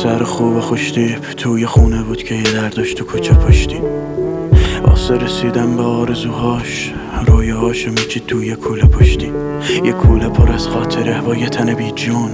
پسر خوب خوشتیپ توی خونه بود که یه در داشت تو کوچه پشتی. واسه رسیدن به آرزوهاش رویاهاشو میچید توی کوله پشتی. یه کوله پر از خاطره با یه تن بی جون،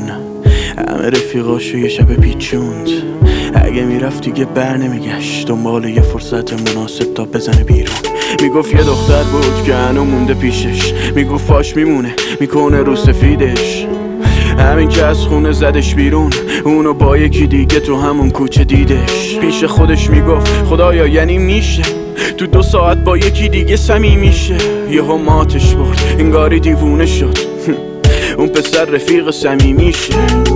همه رفیقاشو یه شب پیچوند. اگه میرفت دیگه بر نمیگشت دنبال یه فرصت مناسب تا بزنه بیرون. میگفت یه دختر بود که هنو مونده پیشش، میگفت پاش میمونه میکنه رو سفیدش. همین که از خونه زدش بیرون، اونو با یکی دیگه تو همون کوچه دیدش. پیش خودش میگفت خدایا یعنی میشه تو 2 ساعت با یکی دیگه صمیمی شه. یهو ماتش برد انگاری دیوونه شد اون پسر رفیق صمیمیشه.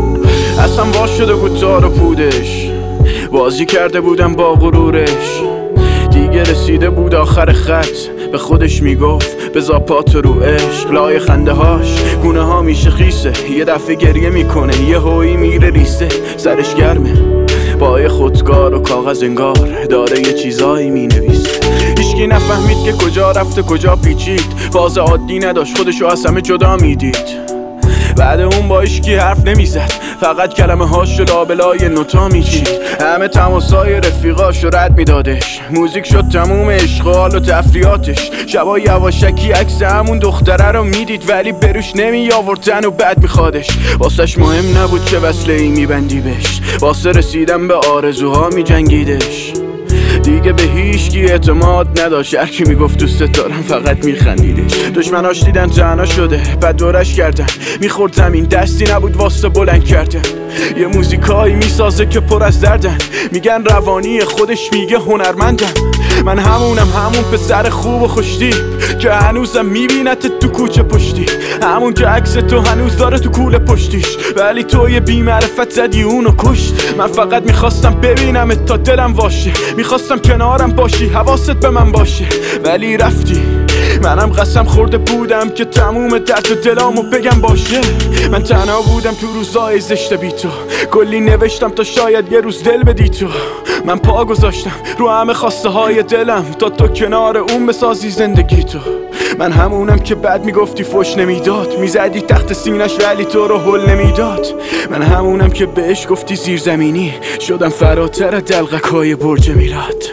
اصلا وا شده بود تار و پودش، بازی کرده بودم با غرورش. دیگه رسیده بود آخر خط، به خودش میگفت بذار پاتو رو عشق. لای خنده هاش گونه ها میشه خیسه، یه دفعه گریه میکنه یه هویی میره ریسه. سرش گرمه با یه خودکار و کاغذ انگار داره یه چیزایی مینویسه. هیچکی نفهمید که کجا رفته کجا پیچید، فاز عادی نداشت خودشو از همه جدا میدید. بعد اون با هیچکی حرف نمیزد، فقط کلمه هاشو لابلای نوتا میچید. همه تماسای رفیقاشو رد میدادش، موزیک شد تموم عشق و حال و تفریاتش. شبا یواشکی عکس همون دختره رو میدید ولی بروش نمی آوردن و بد میخوادش. واسش مهم نبود چه وصله ای میبندی بهش، واسه رسیدن به آرزوها میجنگیدش. دیگه به هیچکی اعتماد نداشت، هرکی میگفت دوست دارم فقط میخندیدش. دشمناش دیدن تنها شده بعد دورش کردن، میخورد زمین دستی نبود واسه بلند کردن. یه موزیکایی میسازه که پر از دردن، میگن روانی خودش میگه هنرمندم. من همونم، همون پسر خوب و خوشتیپ که هنوزم میبینت تو کوچه پشتی. همون که عکس تو هنوز داره تو کوله پشتیش، ولی تو یه بی‌معرفت زدی اونو کشت. من فقط میخواستم ببینمت تا دلم واشه، میخواستم کنارم باشی حواست به من باشه، ولی رفتی. منم قسم خورده بودم که تموم درد و دلامو بگم باشه. من تنها بودم تو روزای زشت بی تو، کلی نوشتم تا شاید یه روز دل بدی تو. من پا گذاشتم رو همه خواسته های دلم تا تو کنار اون بسازی زندگی تو. من همونم که بعد میگفتی فوش نمیداد، میزدی تحت سینش ولی تو رو حل نمیداد. من همونم که بهش گفتی زیرزمینی، شدم فراتر دلقک های برج میلاد.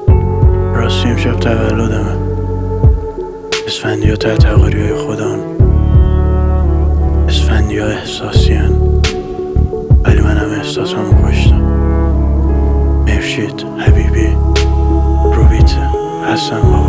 راستی امشب تولدمه، اسفندی ها تحتقاری های خودان، اسفندی ها احساسی هن ولی من هم احساسامو کشتم. مرشید حبیبی روبیت حسن